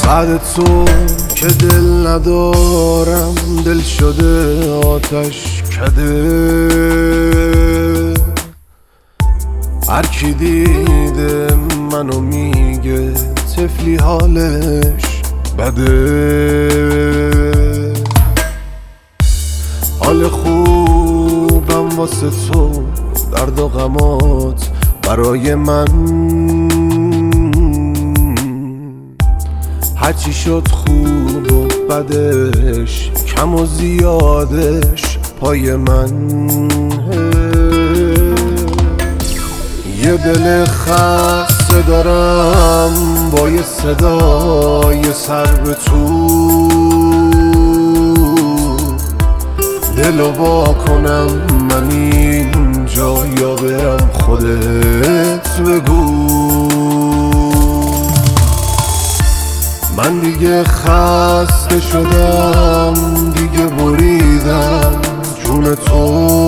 بعد تو که دل ندارم، دل شده آتش کده. هر کی دیده منو میگه طفلی حالش بده. حال خوبم واسه تو، درد و غمات برای من. هرچی شد خوب و بدش، کم و زیادش پای من. یه دل خسته دارم با یه صدای سر به تو. دلو وا کنم من اینجا یا برم خودت بگو. من دیگه خسته شدم، دیگه بریدم جون تو.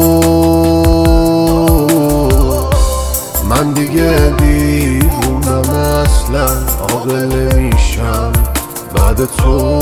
من دیگه دیوونم اصلا، عاقل نمیشم بعد تو.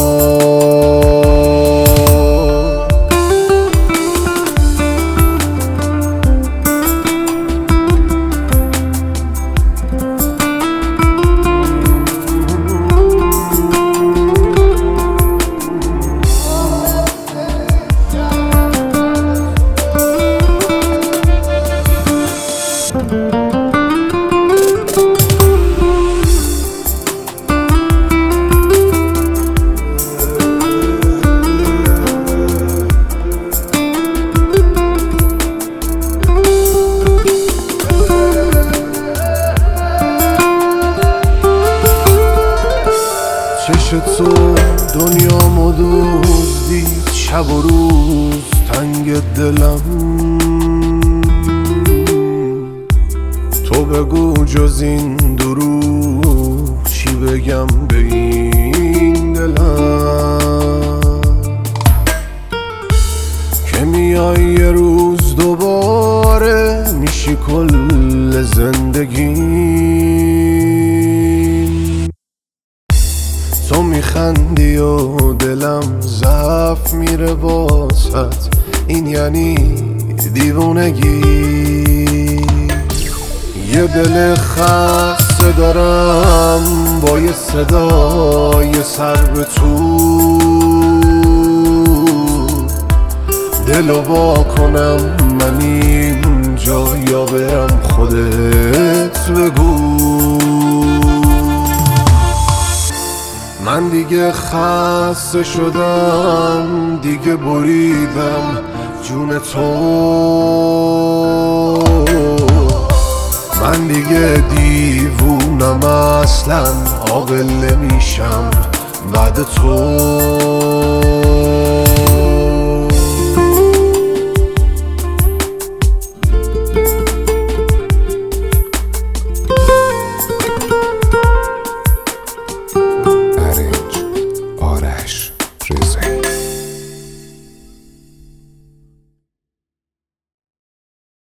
چش تو دنیامو دزدید، شب و روز تنگ دلم. تو بگو جز این دروغ چی بگم به این دلم. که میای یه روز دوباره میشی کل زندگی. تو میخندی و دلم ضعف میره واسط، این یعنی دیوونگی. یه دل خسته دارم با یه صدای سر به تو. دلو وا کنم من اینجا یا برم خودت بگو. من دیگه خسته شدم، دیگه بریدم جون تو. من دیگه دیوونم اصلا، عاقل نمیشم بعد تو.